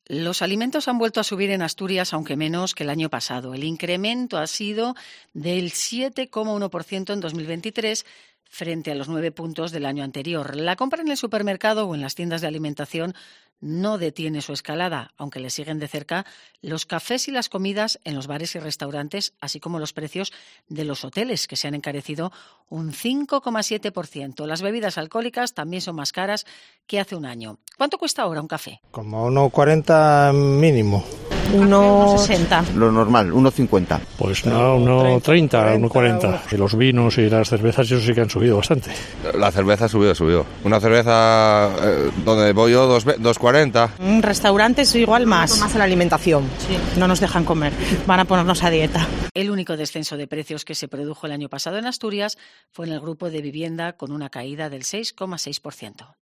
Los alimentos han vuelto a subir en Asturias, aunque menos que el año pasado. El incremento ha sido del 7,1% en 2023, frente a los 9 puntos del año anterior. La compra en el supermercado o en las tiendas de alimentación no detiene su escalada, aunque le siguen de cerca los cafés y las comidas en los bares y restaurantes, así como los precios de los hoteles, que se han encarecido un 5,7%. Las bebidas alcohólicas también son más caras que hace un año. ¿Cuánto cuesta ahora un café? Como 1,40 mínimo. 1,60. Lo normal, 1,50. Pues no, 1,30, 1,40. Y los vinos y las cervezas, eso sí que han subido bastante. La cerveza ha subido. Una cerveza donde voy yo, 2,40. En restaurantes igual más. Más en la alimentación. Sí, no nos dejan comer. Van a ponernos a dieta. El único descenso de precios que se produjo el año pasado en Asturias fue en el grupo de vivienda, con una caída del 6,6%.